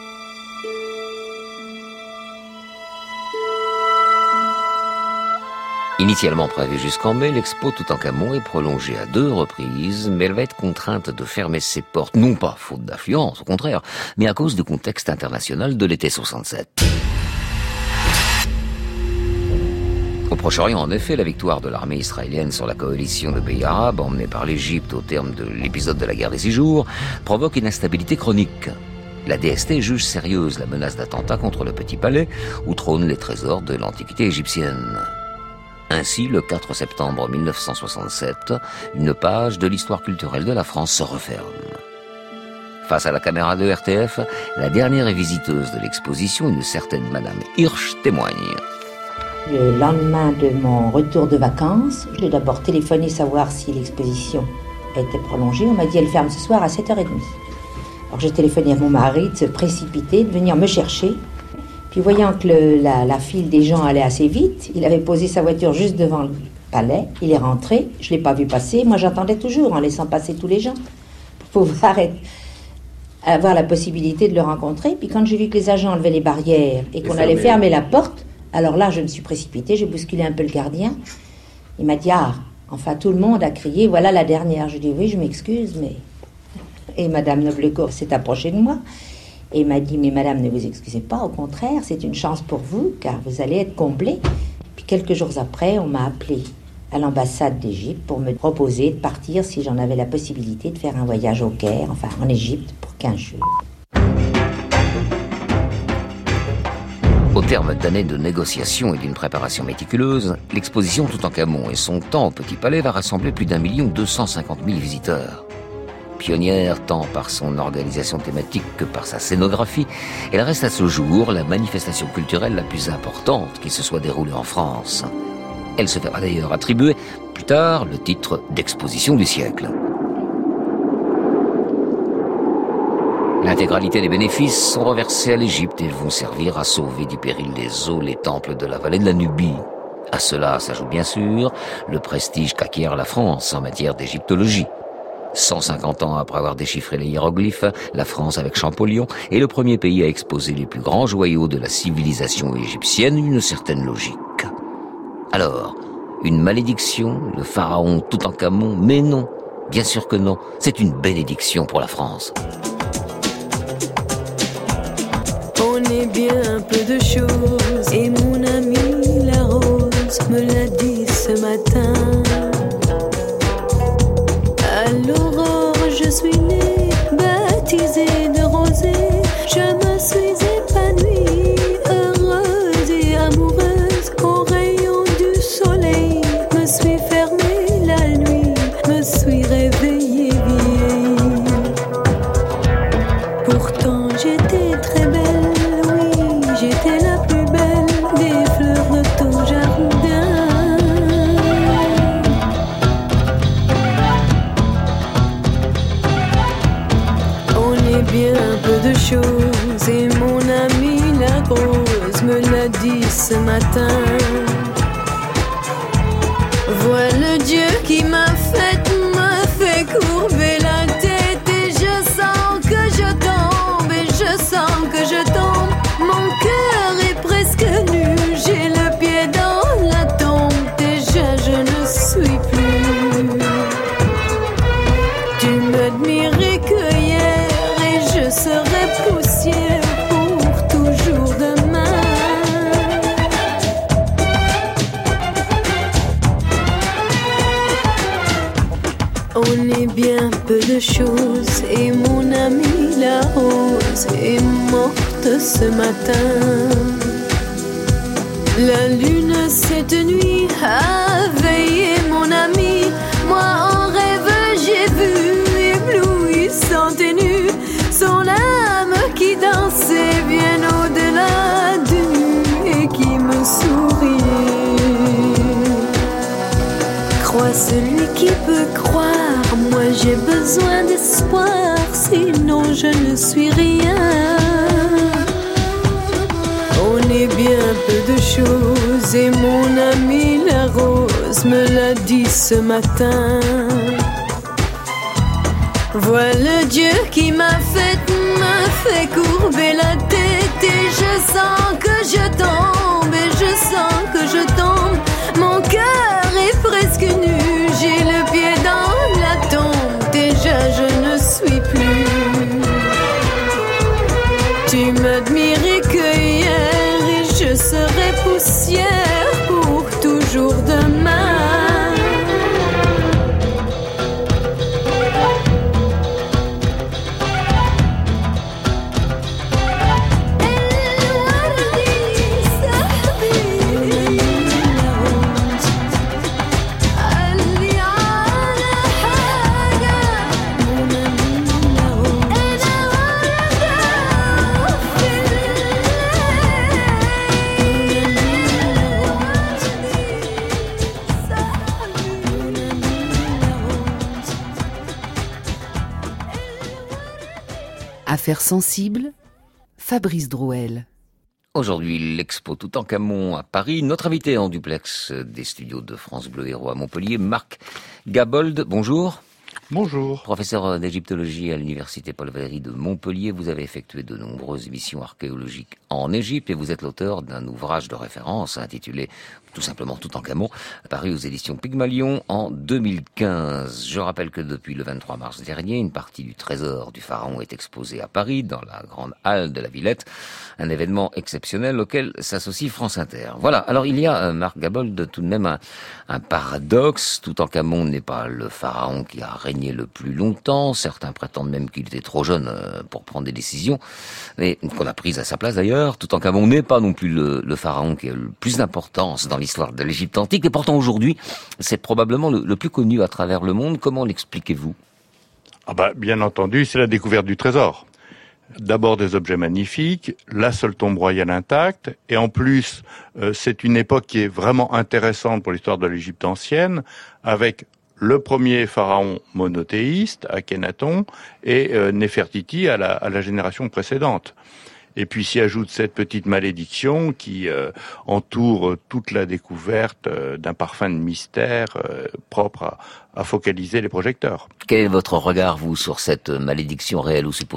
A: Initialement prévue jusqu'en mai, l'expo Toutankhamon est prolongée à 2 reprises, mais elle va être contrainte de fermer ses portes, non pas faute d'affluence, au contraire, mais à cause du contexte international de l'été 67. Au Proche-Orient, en effet, la victoire de l'armée israélienne sur la coalition de pays arabes, emmenée par l'Égypte au terme de l'épisode de la guerre des 6 jours, provoque une instabilité chronique. La DST juge sérieuse la menace d'attentat contre le Petit Palais, où trônent les trésors de l'Antiquité égyptienne. Ainsi, le 4 septembre 1967, une page de l'histoire culturelle de la France se referme. Face à la caméra de RTF, la dernière visiteuse de l'exposition, une certaine Madame Hirsch, témoigne.
U: Le lendemain de mon retour de vacances, j'ai d'abord téléphoné savoir si l'exposition était prolongée. On m'a dit elle ferme ce soir à 7h30. Alors j'ai téléphoné à mon mari de se précipiter, de venir me chercher. Puis voyant que la file des gens allait assez vite, il avait posé sa voiture juste devant le palais. Il est rentré, je ne l'ai pas vu passer. Moi j'attendais toujours en laissant passer tous les gens pour pouvoir avoir la possibilité de le rencontrer. Puis quand j'ai vu que les agents enlevaient les barrières et qu'on allait fermer la porte, alors là, je me suis précipitée, j'ai bousculé un peu le gardien. Il m'a dit, enfin, tout le monde a crié, voilà la dernière. Je dis, oui, je m'excuse, mais... Et Madame Noblecourt s'est approchée de moi et m'a dit, mais Madame, ne vous excusez pas, au contraire, c'est une chance pour vous, car vous allez être comblée. Puis quelques jours après, on m'a appelé à l'ambassade d'Égypte pour me proposer de partir si j'en avais la possibilité de faire un voyage au Caire, enfin, en Égypte, pour 15 jours.
A: Au terme d'années de négociations et d'une préparation méticuleuse, l'exposition Toutankhamon et son temps au Petit Palais va rassembler plus d'1 250 000 visiteurs. Pionnière tant par son organisation thématique que par sa scénographie, elle reste à ce jour la manifestation culturelle la plus importante qui se soit déroulée en France. Elle se verra d'ailleurs attribuer plus tard le titre d'exposition du siècle. L'intégralité des bénéfices sont reversés à l'Égypte et vont servir à sauver du péril des eaux les temples de la vallée de la Nubie. À cela s'ajoute bien sûr le prestige qu'acquiert la France en matière d'égyptologie. 150 ans après avoir déchiffré les hiéroglyphes, la France avec Champollion est le premier pays à exposer les plus grands joyaux de la civilisation égyptienne, une certaine logique. Alors, une malédiction, le pharaon Toutankhamon, mais non, bien sûr que non, c'est une bénédiction pour la France.
V: On est bien un peu de choses, et mon amie la rose me l'a dit ce matin. À l'aurore, je suis née, baptisée de rosée. Je me suis épanouie, heureuse et amoureuse. Au rayon du soleil, me suis fermée la nuit, me suis réveillée vieille. Pourtant j'étais très belle, oui, j'étais la plus belle des fleurs de ton jardin. On est bien peu de choses et mon amie la rose est morte ce matin. La lune cette nuit a veillé mon ami. Moi en rêve j'ai vu éblouissante et nue son âme qui dansait bien au-delà de nu et qui me souriait. Crois celui qui peut croire, moi j'ai besoin d'espoir, sinon je ne suis rien. On est bien peu de choses et mon amie la rose me l'a dit ce matin. Voilà Dieu qui m'a fait courber la tête et je sens que je tombe et je sens que je tombe. Mon cœur est presque nu, j'ai le pied dans la tombe, déjà je ne suis plus. Tu m'admirais que hier et je serai poussière pour toujours demain.
P: Affaires sensibles, Fabrice Drouel.
A: Aujourd'hui, l'expo Toutankhamon à Paris. Notre invité en duplex des studios de France Bleu Héros à Montpellier, Marc Gabold. Bonjour.
B: Bonjour.
A: Professeur d'égyptologie à l'université Paul Valéry de Montpellier, vous avez effectué de nombreuses missions archéologiques en Égypte et vous êtes l'auteur d'un ouvrage de référence intitulé tout simplement Toutankhamon, paru aux éditions Pygmalion en 2015. Je rappelle que depuis le 23 mars dernier, une partie du trésor du pharaon est exposée à Paris, dans la grande halle de la Villette, un événement exceptionnel auquel s'associe France Inter. Voilà, alors il y a, Marc Gabold, tout de même un paradoxe. Toutankhamon n'est pas le pharaon qui a régné le plus longtemps, certains prétendent même qu'il était trop jeune pour prendre des décisions, mais qu'on a prises à sa place d'ailleurs. Toutankhamon n'est pas non plus le pharaon qui a le plus d'importance dans l'histoire de l'Égypte antique, et pourtant aujourd'hui, c'est probablement le plus connu à travers le monde. Comment l'expliquez-vous ?
B: Bien entendu, c'est la découverte du trésor. D'abord des objets magnifiques, la seule tombe royale intacte, et en plus, c'est une époque qui est vraiment intéressante pour l'histoire de l'Égypte ancienne, avec le premier pharaon monothéiste, Akhenaton, et Néfertiti à la génération précédente. Et puis s'y ajoute cette petite malédiction qui entoure toute la découverte d'un parfum de mystère propre à focaliser les projecteurs.
A: Quel est votre regard, vous, sur cette malédiction réelle ou supposée ?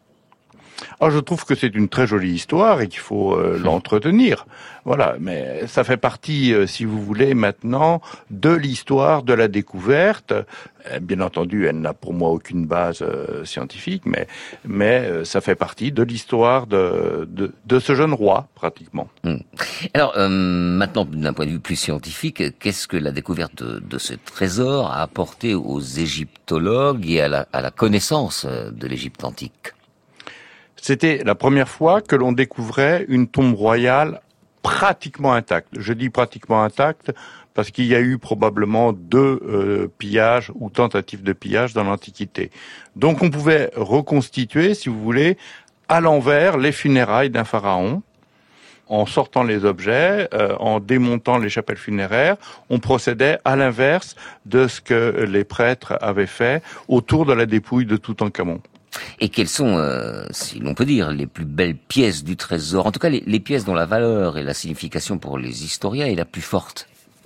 B: Je trouve que c'est une très jolie histoire et qu'il faut l'entretenir. Voilà, mais ça fait partie, si vous voulez, maintenant de l'histoire de la découverte. Bien entendu, elle n'a pour moi aucune base scientifique, mais ça fait partie de l'histoire de ce jeune roi, pratiquement.
A: Alors, maintenant, d'un point de vue plus scientifique, qu'est-ce que la découverte de ce trésor a apporté aux égyptologues et à la connaissance de l'Égypte antique ?
B: C'était la première fois que l'on découvrait une tombe royale pratiquement intacte. Je dis pratiquement intacte parce qu'il y a eu probablement 2 pillages ou tentatives de pillage dans l'Antiquité. Donc on pouvait reconstituer, si vous voulez, à l'envers les funérailles d'un pharaon. En sortant les objets, en démontant les chapelles funéraires, on procédait à l'inverse de ce que les prêtres avaient fait autour de la dépouille de Toutankhamon.
A: Et quelles sont, si l'on peut dire, les plus belles pièces du trésor ? En tout cas, les pièces dont la valeur et la signification pour les historiens est la plus forte.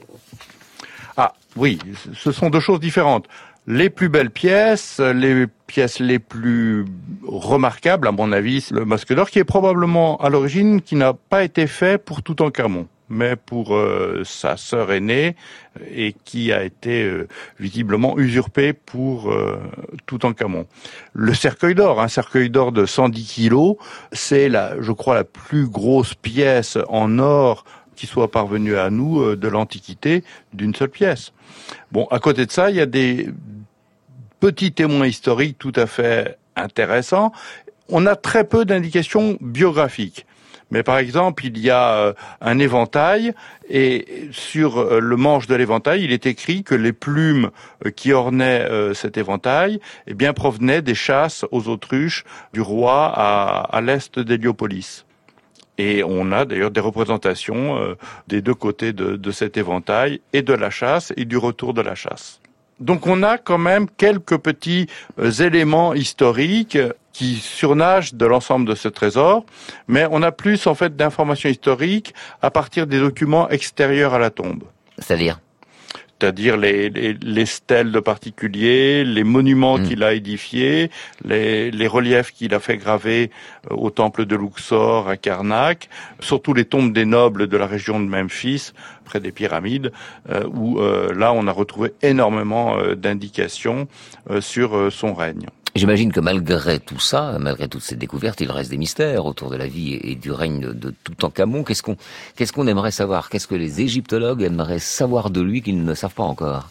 B: Oui, ce sont 2 choses différentes. Les plus belles pièces, les pièces les plus remarquables, à mon avis, c'est le masque d'or, qui est probablement à l'origine, qui n'a pas été fait pour Toutankhamon, mais pour sa sœur aînée, et qui a été visiblement usurpé pour Toutankhamon. Le cercueil d'or, un cercueil d'or de 110 kilos, c'est je crois la plus grosse pièce en or qui soit parvenue à nous de l'Antiquité d'une seule pièce. Bon, à côté de ça, il y a des petit témoin historique tout à fait intéressant. On a très peu d'indications biographiques. Mais par exemple, il y a un éventail, et sur le manche de l'éventail, il est écrit que les plumes qui ornaient cet éventail, eh bien, provenaient des chasses aux autruches du roi à l'est d'Héliopolis. Et on a d'ailleurs des représentations des deux côtés de cet éventail, et de la chasse et du retour de la chasse. Donc on a quand même quelques petits éléments historiques qui surnagent de l'ensemble de ce trésor, mais on a plus en fait d'informations historiques à partir des documents extérieurs à la tombe. C'est-à-dire les stèles de particuliers, les monuments qu'il a édifiés, les reliefs qu'il a fait graver au temple de Luxor, à Karnak, surtout les tombes des nobles de la région de Memphis, près des pyramides, où là on a retrouvé énormément d'indications sur son règne.
A: J'imagine que malgré tout ça, malgré toutes ces découvertes, il reste des mystères autour de la vie et du règne de Toutankhamon. Qu'est-ce qu'on aimerait savoir? Qu'est-ce que les égyptologues aimeraient savoir de lui qu'ils ne savent pas encore?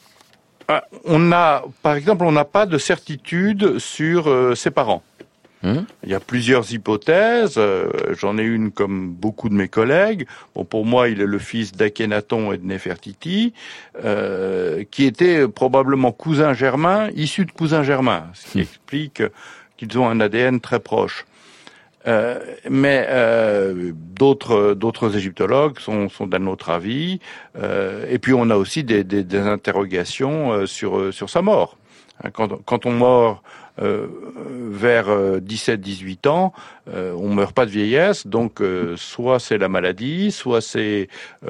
B: Par exemple, on n'a pas de certitude sur ses parents. Il y a plusieurs hypothèses. J'en ai une comme beaucoup de mes collègues. Bon, pour moi, il est le fils d'Akhenaton et de Néfertiti, qui étaient probablement cousins germains, issus de cousins germains, ce qui explique qu'ils ont un ADN très proche. Mais d'autres égyptologues sont d'un autre avis. Et puis on a aussi des interrogations sur sa mort. Quand on meurt vers 17-18 ans, on meurt pas de vieillesse, donc soit c'est la maladie, soit c'est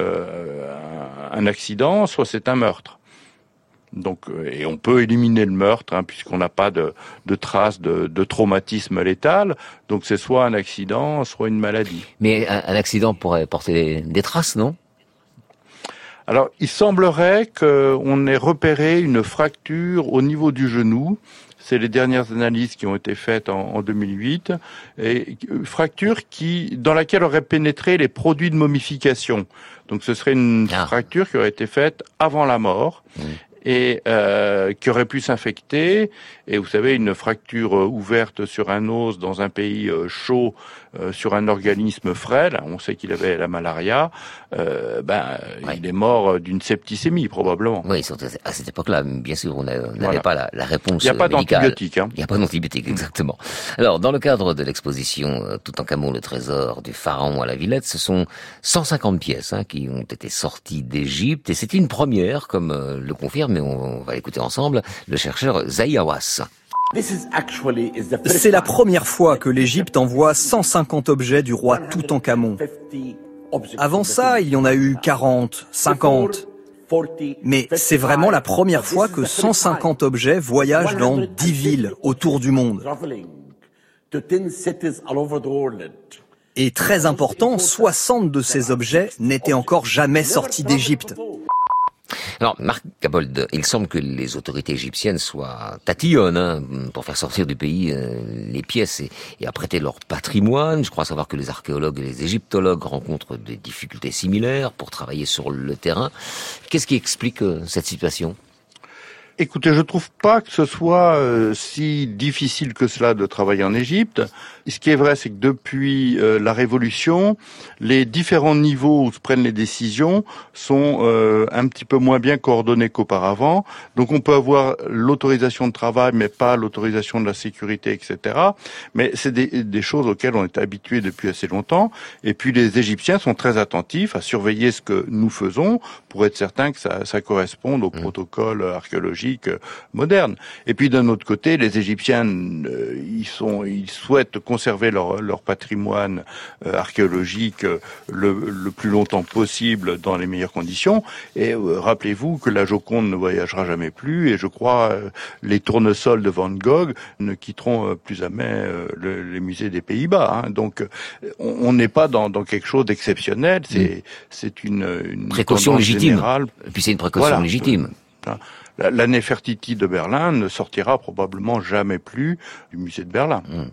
B: un accident, soit c'est un meurtre. Donc, et on peut éliminer le meurtre, puisqu'on n'a pas de traces de traumatisme létal. Donc c'est soit un accident, soit une maladie.
A: Mais un accident pourrait porter des traces, non ?
B: Alors, il semblerait qu'on ait repéré une fracture au niveau du genou. C'est les dernières analyses qui ont été faites en 2008. Et fracture dans laquelle auraient pénétré les produits de momification. Donc ce serait une fracture qui aurait été faite avant la mort. Et qui aurait pu s'infecter. Et vous savez, une fracture ouverte sur un os dans un pays chaud, sur un organisme frêle, on sait qu'il avait la malaria, il est mort d'une septicémie probablement.
A: Oui, surtout à cette époque-là, bien sûr, on n'avait pas la réponse médicale.
B: Il n'y a pas d'antibiotique.
A: Il n'y a pas d'antibiotique, exactement. Alors, dans le cadre de l'exposition Toutankhamon, le trésor du pharaon à la Villette, ce sont 150 pièces qui ont été sorties d'Égypte, et c'est une première, comme le confirme, mais on va écouter ensemble, le chercheur Zahi Hawass.
C: C'est la première fois que l'Égypte envoie 150 objets du roi Toutankhamon. Avant ça, il y en a eu 40, 50. Mais c'est vraiment la première fois que 150 objets voyagent dans 10 villes autour du monde. Et très important, 60 de ces objets n'étaient encore jamais sortis d'Égypte.
A: Alors, Marc Gabold, il semble que les autorités égyptiennes soient tatillonnes pour faire sortir du pays les pièces et apprêter leur patrimoine. Je crois savoir que les archéologues et les égyptologues rencontrent des difficultés similaires pour travailler sur le terrain. Qu'est-ce qui explique cette situation ?
B: Écoutez, je trouve pas que ce soit si difficile que cela de travailler en Égypte. Ce qui est vrai, c'est que depuis la Révolution, les différents niveaux où se prennent les décisions sont un petit peu moins bien coordonnés qu'auparavant. Donc on peut avoir l'autorisation de travail, mais pas l'autorisation de la sécurité, etc. Mais c'est des choses auxquelles on est habitué depuis assez longtemps. Et puis les Égyptiens sont très attentifs à surveiller ce que nous faisons pour être certains que ça corresponde au protocole archéologique moderne. Et puis d'un autre côté, les Égyptiens, ils souhaitent conserver leur patrimoine archéologique le plus longtemps possible dans les meilleures conditions. Et rappelez-vous que la Joconde ne voyagera jamais plus, et je crois les tournesols de Van Gogh ne quitteront plus jamais les musées des Pays-Bas. Donc on n'est pas dans quelque chose d'exceptionnel. C'est une
A: précaution légitime.
B: Générale.
A: Et puis c'est une précaution légitime.
B: La Néfertiti de Berlin ne sortira probablement jamais plus du musée de Berlin.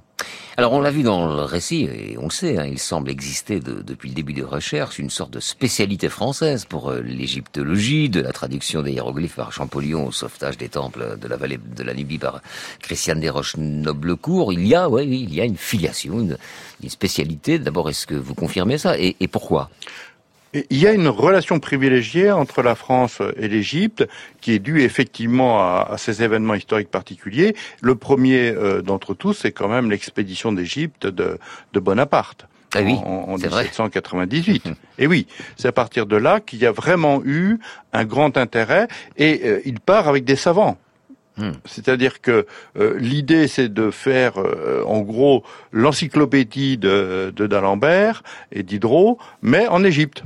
A: Alors on l'a vu dans le récit, et on le sait, il semble exister depuis le début des recherches une sorte de spécialité française pour l'égyptologie, de la traduction des hiéroglyphes par Champollion au sauvetage des temples de la vallée de la Nubie par Christiane Desroches-Noblecourt. Il y a une filiation, une spécialité. D'abord, est-ce que vous confirmez ça et pourquoi ?
B: Il y a une relation privilégiée entre la France et l'Égypte qui est due effectivement à ces événements historiques particuliers. Le premier d'entre tous, c'est quand même l'expédition d'Égypte de Bonaparte.
A: Ah oui,
B: en 1798. Et oui, c'est à partir de là qu'il y a vraiment eu un grand intérêt et il part avec des savants. C'est-à-dire que l'idée, c'est de faire, en gros, l'encyclopédie de d'Alembert et Diderot, mais en Égypte.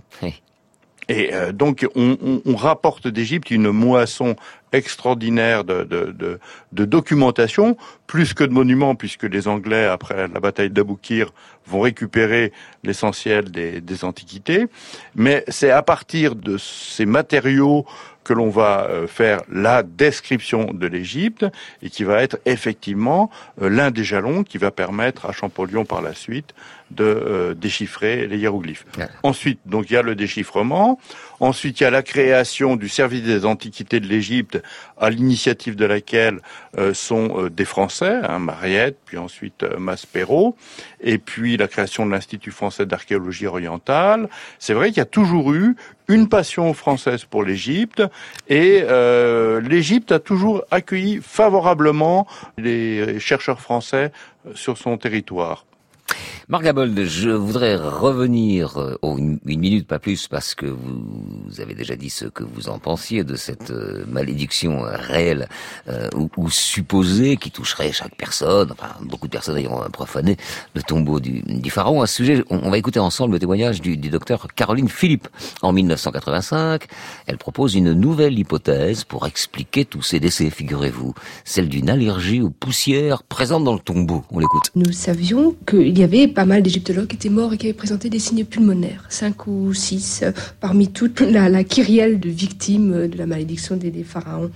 B: Et donc, on rapporte d'Égypte une moisson extraordinaire de documentation, plus que de monuments, puisque les Anglais, après la bataille d'Aboukir, vont récupérer l'essentiel des antiquités. Mais c'est à partir de ces matériaux que l'on va faire la description de l'Égypte et qui va être effectivement l'un des jalons qui va permettre à Champollion par la suite de déchiffrer les hiéroglyphes. Ouais. Ensuite, donc il y a le déchiffrement. Ensuite, il y a la création du service des antiquités de l'Égypte, à l'initiative de laquelle sont des Français, Mariette, puis ensuite Maspero, et puis la création de l'Institut français d'archéologie orientale. C'est vrai qu'il y a toujours eu une passion française pour l'Égypte, et l'Égypte a toujours accueilli favorablement les chercheurs français sur son territoire.
A: Marc Gabold, je voudrais revenir une minute, pas plus, parce que vous avez déjà dit ce que vous en pensiez de cette malédiction réelle ou supposée qui toucherait chaque personne, enfin beaucoup de personnes ayant profané le tombeau du pharaon. À ce sujet, on va écouter ensemble le témoignage du docteur Caroline Philippe. En 1985, elle propose une nouvelle hypothèse pour expliquer tous ces décès, figurez-vous, celle d'une allergie aux poussières présente dans le tombeau. On l'écoute.
D: Nous savions qu'il y avait pas mal d'égyptologues qui étaient morts et qui avaient présenté des signes pulmonaires, 5 ou 6, parmi toute la kyrielle de victimes de la malédiction des pharaons.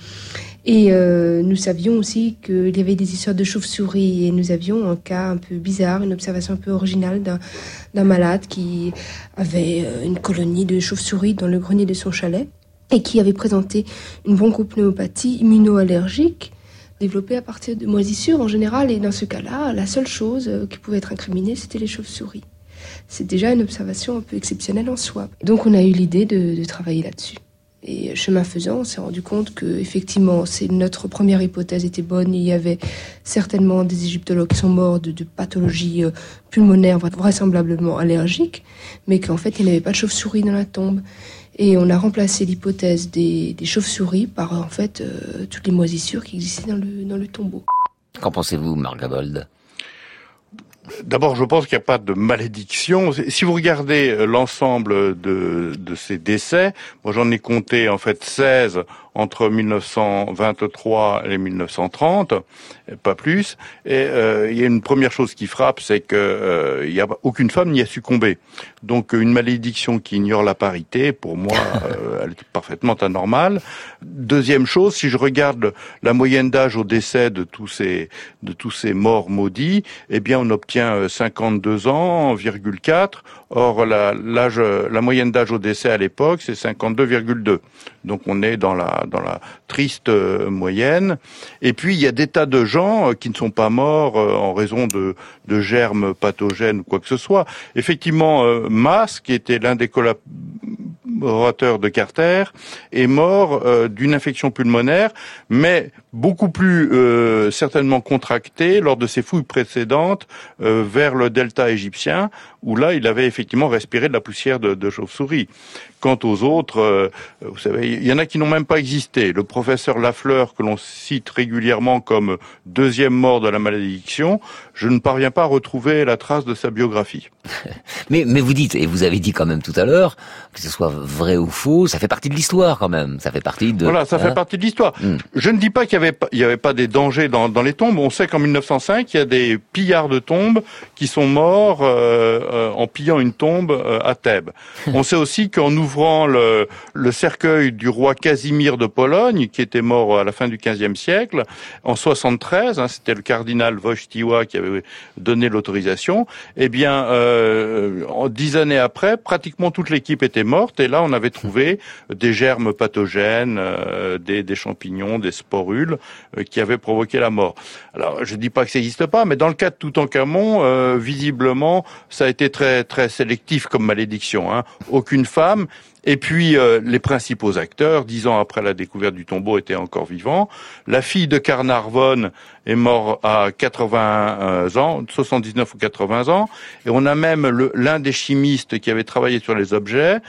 D: Et nous savions aussi qu'il y avait des histoires de chauves-souris, et nous avions un cas un peu bizarre, une observation un peu originale d'un malade qui avait une colonie de chauves-souris dans le grenier de son chalet et qui avait présenté une bronchopneumopathie immunoallergique développée à partir de moisissures en général, et dans ce cas-là, la seule chose qui pouvait être incriminée, c'était les chauves-souris. C'est déjà une observation un peu exceptionnelle en soi. Donc on a eu l'idée de travailler là-dessus. Et chemin faisant, on s'est rendu compte que effectivement, notre première hypothèse était bonne. Il y avait certainement des égyptologues qui sont morts de pathologies pulmonaires vraisemblablement allergiques, mais qu'en fait, il n'y avait pas de chauve-souris dans la tombe. Et on a remplacé l'hypothèse des chauves-souris par en fait toutes les moisissures qui existaient dans le tombeau.
A: Qu'en pensez-vous, Marc Gabold ?
B: D'abord, je pense qu'il n'y a pas de malédiction. Si vous regardez l'ensemble de ces décès, moi j'en ai compté en fait 16 entre 1923 et 1930, pas plus. Et il y a une première chose qui frappe, c'est que il y a aucune femme n'y a succombé. Donc une malédiction qui ignore la parité, pour moi, elle est parfaitement anormale. Deuxième chose, si je regarde la moyenne d'âge au décès de tous ces morts maudits, eh bien on obtient 52 ans, 4. Or la moyenne d'âge au décès à l'époque, c'est 52,2. Donc on est dans la triste moyenne. Et puis il y a des tas de gens qui ne sont pas morts en raison de germes pathogènes ou quoi que ce soit. Effectivement, Mas, qui était l'un des collaborateurs de Carter, est mort d'une infection pulmonaire, mais beaucoup plus certainement contractée lors de ses fouilles précédentes vers le delta égyptien, où là il avait effectivement respiré de la poussière de chauve-souris. Quant aux autres, vous savez, il y en a qui n'ont même pas existé. Le professeur Lafleur, que l'on cite régulièrement comme deuxième mort de la malédiction, je ne parviens pas à retrouver la trace de sa biographie.
A: Mais vous dites, et vous avez dit quand même tout à l'heure, que ce soit vrai ou faux, ça fait partie de l'histoire quand même. Ça fait partie de...
B: Voilà, ça fait partie de l'histoire. Je ne dis pas qu'il y avait pas des dangers dans les tombes. On sait qu'en 1905, il y a des pillards de tombes qui sont morts en pillant une tombe à Thèbes. On sait aussi qu'en ouvrant le cercueil du roi Casimir de Pologne, qui était mort à la fin du XVe siècle, en 73, c'était le cardinal Wojtyła qui avait donné l'autorisation, eh bien, 10 années après, pratiquement toute l'équipe était morte, et là, on avait trouvé des germes pathogènes, des champignons, des sporules, qui avaient provoqué la mort. Alors, je dis pas que ça n'existe pas, mais dans le cas de Toutankhamon, visiblement, ça a été très, très sélectif comme malédiction, hein. Aucune femme. Et puis, les principaux acteurs, 10 ans après la découverte du tombeau, étaient encore vivants. La fille de Carnarvon est morte à 80 ans, 79 ou 80 ans. Et on a même l'un des chimistes qui avait travaillé sur les objets,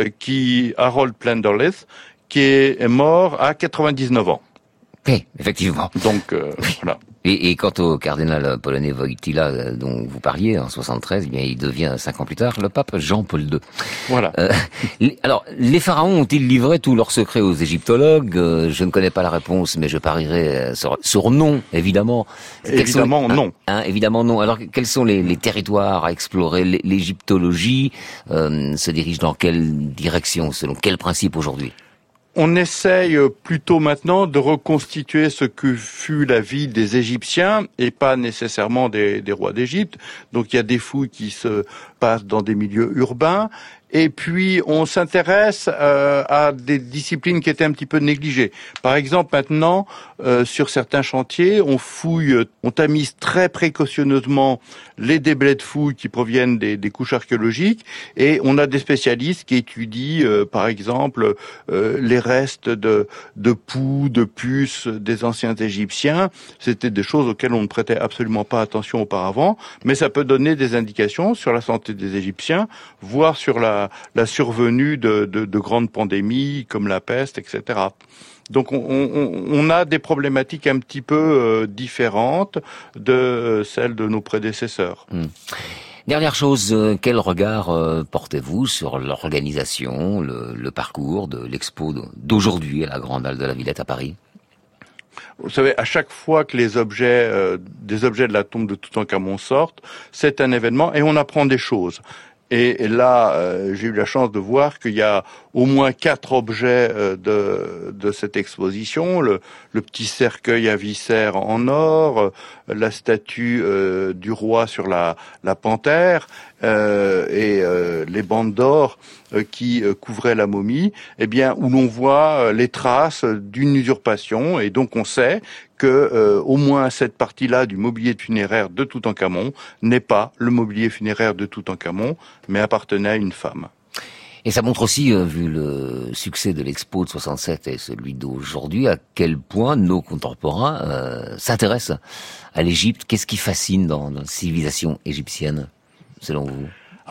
B: Harold Plenderleith, qui est mort à 99 ans.
A: Oui, effectivement.
B: Donc, voilà.
A: Et quant au cardinal polonais Wojtyła dont vous parliez en 73, eh bien il devient 5 ans plus tard le pape Jean-Paul II.
B: Voilà.
A: Alors, les pharaons ont-ils livré tous leurs secrets aux égyptologues? Je ne connais pas la réponse, mais je parierais sur non, évidemment.
B: Évidemment non.
A: Évidemment non. Alors, quels sont les territoires à explorer? L'égyptologie se dirige dans quelle direction, selon quel principe aujourd'hui?
B: On essaye plutôt maintenant de reconstituer ce que fut la vie des Égyptiens et pas nécessairement des rois d'Égypte. Donc il y a des fouilles qui se passent dans des milieux urbains. Et puis, on s'intéresse à des disciplines qui étaient un petit peu négligées. Par exemple, maintenant, sur certains chantiers, on fouille, on tamise très précautionneusement les déblais de fouilles qui proviennent des couches archéologiques, et on a des spécialistes qui étudient, par exemple, les restes de poux, de puces des anciens Égyptiens. C'était des choses auxquelles on ne prêtait absolument pas attention auparavant, mais ça peut donner des indications sur la santé des Égyptiens, voire sur la survenue de grandes pandémies comme la peste, etc. Donc on a des problématiques un petit peu différentes de celles de nos prédécesseurs.
A: Dernière chose, quel regard portez-vous sur l'organisation, le parcours de l'expo d'aujourd'hui à la Grande Halle de la Villette à Paris?
B: Vous savez, à chaque fois que des objets de la tombe de Toutankhamon sortent, c'est un événement et on apprend des choses. Et là, j'ai eu la chance de voir qu'il y a au moins 4 objets de cette exposition. Le petit cercueil à viscères en or, la statue du roi sur la panthère et les bandes d'or qui couvraient la momie, eh bien, où l'on voit les traces d'une usurpation. Et donc on sait que au moins cette partie-là du mobilier funéraire de Toutankhamon n'est pas le mobilier funéraire de Toutankhamon, mais appartenait à une femme.
A: Et ça montre aussi, vu le succès de l'expo de 67 et celui d'aujourd'hui, à quel point nos contemporains s'intéressent à l'Égypte. Qu'est-ce qui fascine dans la civilisation égyptienne, selon vous?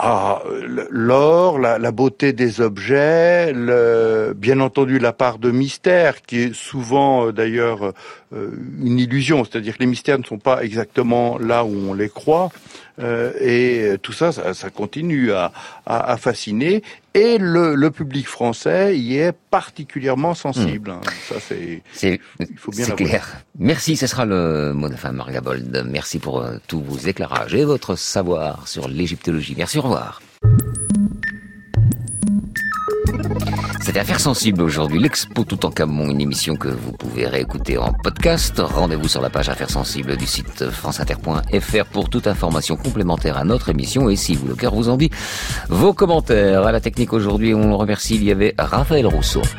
B: L'or, la beauté des objets, bien entendu la part de mystère qui est souvent d'ailleurs une illusion, c'est-à-dire que les mystères ne sont pas exactement là où on les croit, et tout ça continue à fasciner, et le public français y est particulièrement sensible. Ça il faut bien
A: c'est clair. Merci, ce sera le mot de fin, Marc Gabold. Merci pour tous vos éclairages et votre savoir sur l'égyptologie. Merci, au revoir. C'était Affaires sensibles aujourd'hui, l'expo Toutankhamon, une émission que vous pouvez réécouter en podcast. Rendez-vous sur la page Affaires sensibles du site franceinter.fr pour toute information complémentaire à notre émission. Et si vous, le cœur vous en dit, vos commentaires. À la technique aujourd'hui, on le remercie, il y avait Raphaël Rousseau.